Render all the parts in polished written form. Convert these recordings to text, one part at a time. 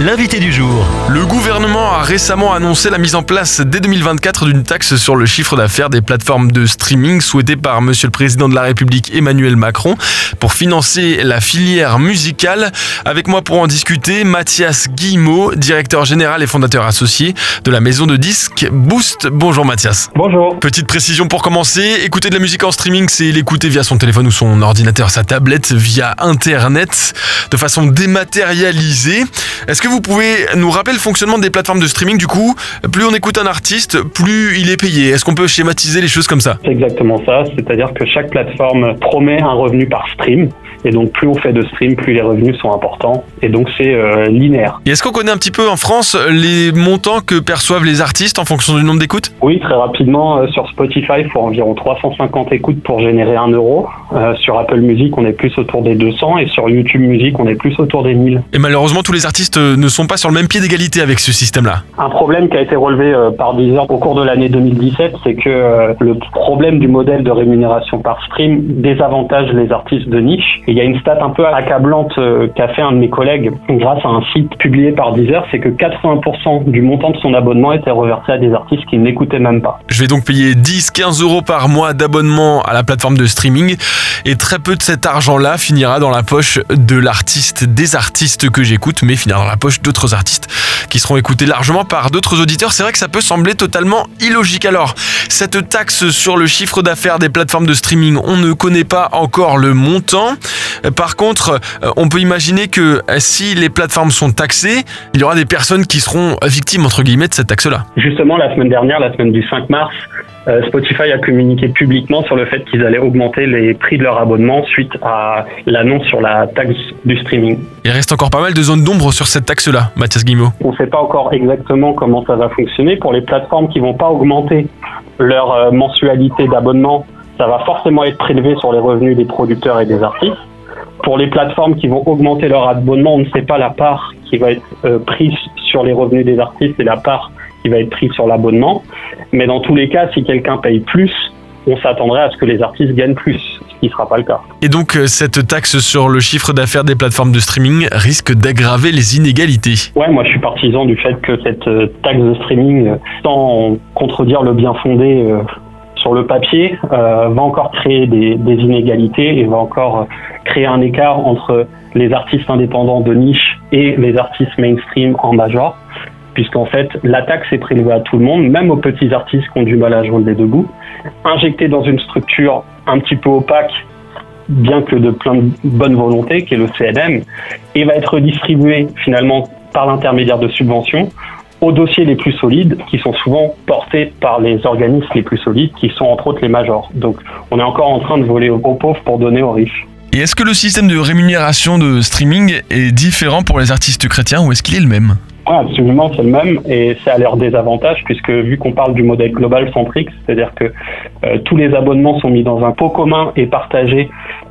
L'invité du jour. Le gouvernement a récemment annoncé la mise en place dès 2024 d'une taxe sur le chiffre d'affaires des plateformes de streaming souhaitée par Monsieur le Président de la République Emmanuel Macron pour financer la filière musicale. Avec moi pour en discuter, Mathias Guillemot, directeur général et fondateur associé de la maison de disques Boost. Bonjour Mathias. Bonjour. Petite précision pour commencer, écouter de la musique en streaming, c'est l'écouter via son téléphone ou son ordinateur, sa tablette, via Internet, de façon dématérialisée. Est-ce que vous pouvez nous rappeler le fonctionnement des plateformes de streaming du coup? Plus on écoute un artiste, plus il est payé. Est-ce qu'on peut schématiser les choses comme ça? C'est exactement ça, c'est-à-dire que chaque plateforme promet un revenu par stream. Et donc plus on fait de stream, plus les revenus sont importants. Et donc c'est linéaire. Et est-ce qu'on connaît un petit peu en France les montants que perçoivent les artistes en fonction du nombre d'écoutes? Oui, très rapidement, sur Spotify, il faut environ 350 écoutes pour générer 1 euro. Sur Apple Music, on est plus autour des 200. Et sur YouTube Music, on est plus autour des 1000. Et malheureusement, tous les artistes ne sont pas sur le même pied d'égalité avec ce système-là. Un problème qui a été relevé par Deezer au cours de l'année 2017, c'est que le problème du modèle de rémunération par stream désavantage les artistes de niche. Et il y a une stat un peu accablante qu'a fait un de mes collègues grâce à un site publié par Deezer, c'est que 80% du montant de son abonnement était reversé à des artistes qui n'écoutaient même pas. Je vais donc payer 10-15 euros par mois d'abonnement à la plateforme de streaming et très peu de cet argent-là finira dans la poche de l'artiste, des artistes que j'écoute, mais finira dans la poche d'autres artistes qui seront écoutés largement par d'autres auditeurs. C'est vrai que ça peut sembler totalement illogique. Alors, cette taxe sur le chiffre d'affaires des plateformes de streaming, on ne connaît pas encore le montant. Par contre, on peut imaginer que si les plateformes sont taxées, il y aura des personnes qui seront victimes, entre guillemets, de cette taxe-là. Justement, la semaine dernière, la semaine du 5 mars, Spotify a communiqué publiquement sur le fait qu'ils allaient augmenter les prix de leur abonnement suite à l'annonce sur la taxe du streaming. Il reste encore pas mal de zones d'ombre sur cette taxe-là, Mathias Guillemot. On ne sait pas encore exactement comment ça va fonctionner. Pour les plateformes qui ne vont pas augmenter leur mensualité d'abonnement, ça va forcément être prélevé sur les revenus des producteurs et des artistes. Pour les plateformes qui vont augmenter leur abonnement, on ne sait pas la part qui va être prise sur les revenus des artistes et la part qui va être prise sur l'abonnement. Mais dans tous les cas, si quelqu'un paye plus, on s'attendrait à ce que les artistes gagnent plus, ce qui ne sera pas le cas. Et donc, cette taxe sur le chiffre d'affaires des plateformes de streaming risque d'aggraver les inégalités. Ouais, moi je suis partisan du fait que cette taxe de streaming, sans contredire le bien fondé sur le papier, va encore créer des inégalités et va encore créer un écart entre les artistes indépendants de niche et les artistes mainstream en major, puisqu'en fait la taxe est prélevée à tout le monde, même aux petits artistes qui ont du mal à joindre les deux bouts, injectée dans une structure un petit peu opaque, bien que de plein de bonne volonté, qui est le CNM, et va être redistribuée finalement par l'intermédiaire de subventions aux dossiers les plus solides, qui sont souvent portés par les organismes les plus solides, qui sont entre autres les majors. Donc on est encore en train de voler aux pauvres pour donner aux riches. Et est-ce que le système de rémunération de streaming est différent pour les artistes chrétiens ou est-ce qu'il est le même? Oui, absolument, c'est le même et c'est à leur désavantage puisque vu qu'on parle du modèle global centrique, c'est-à-dire que tous les abonnements sont mis dans un pot commun et partagés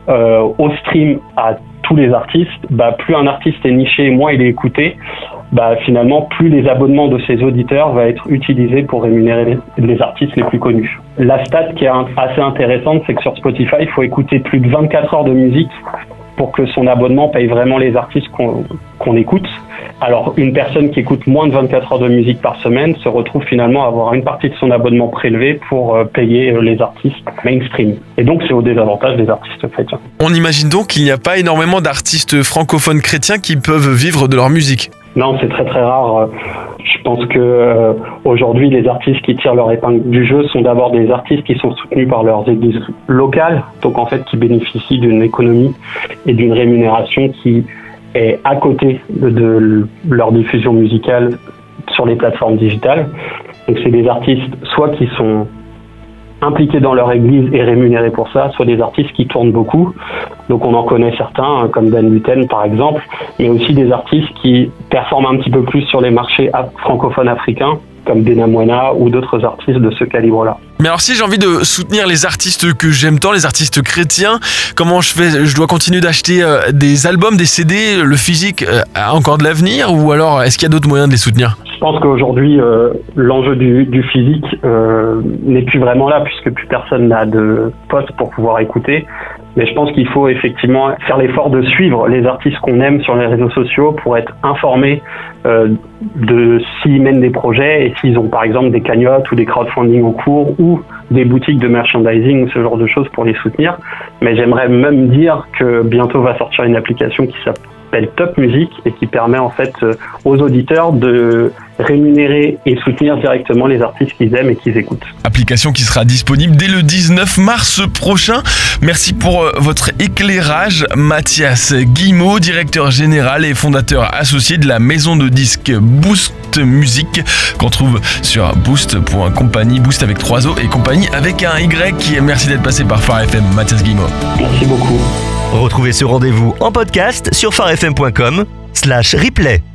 au stream à tous les artistes, plus un artiste est niché, moins il est écouté, finalement plus les abonnements de ses auditeurs vont être utilisés pour rémunérer les artistes les plus connus. La stat qui est assez intéressante, c'est que sur Spotify, il faut écouter plus de 24 heures de musique pour que son abonnement paye vraiment les artistes qu'on écoute. Alors, une personne qui écoute moins de 24 heures de musique par semaine se retrouve finalement à avoir une partie de son abonnement prélevé pour payer les artistes mainstream. Et donc, c'est au désavantage des artistes chrétiens. On imagine donc qu'il n'y a pas énormément d'artistes francophones chrétiens qui peuvent vivre de leur musique. Non, c'est très très rare. Je pense que aujourd'hui, les artistes qui tirent leur épingle du jeu sont d'abord des artistes qui sont soutenus par leurs églises locales, donc en fait qui bénéficient d'une économie et d'une rémunération qui est à côté de leur diffusion musicale sur les plateformes digitales. Donc c'est des artistes soit qui sont impliqués dans leur église et rémunérés pour ça, soit des artistes qui tournent beaucoup. Donc on en connaît certains, comme Dan Luten par exemple, mais aussi des artistes qui performent un petit peu plus sur les marchés francophones africains, comme Dena Moena ou d'autres artistes de ce calibre-là. Mais alors si j'ai envie de soutenir les artistes que j'aime tant, les artistes chrétiens, comment je fais? Je dois continuer d'acheter des albums, des CD, le physique a encore de l'avenir ou alors est-ce qu'il y a d'autres moyens de les soutenir? Je pense qu'aujourd'hui, l'enjeu du physique n'est plus vraiment là puisque plus personne n'a de poste pour pouvoir écouter. Mais je pense qu'il faut effectivement faire l'effort de suivre les artistes qu'on aime sur les réseaux sociaux pour être informé de s'ils mènent des projets et s'ils ont par exemple des cagnottes ou des crowdfunding en cours ou des boutiques de merchandising ou ce genre de choses pour les soutenir. Mais j'aimerais même dire que bientôt va sortir une application qui s'appelle Top Music et qui permet en fait aux auditeurs de rémunérer et soutenir directement les artistes qu'ils aiment et qu'ils écoutent. Application qui sera disponible dès le 19 mars prochain. Merci pour votre éclairage, Mathias Guillemot, directeur général et fondateur associé de la maison de disques Boost Music, qu'on trouve sur boost.compagnie, Boost avec 3 O et compagnie avec un Y. Merci d'être passé par Phare FM, Mathias Guillemot. Merci beaucoup. Retrouvez ce rendez-vous en podcast sur pharefm.com/replay.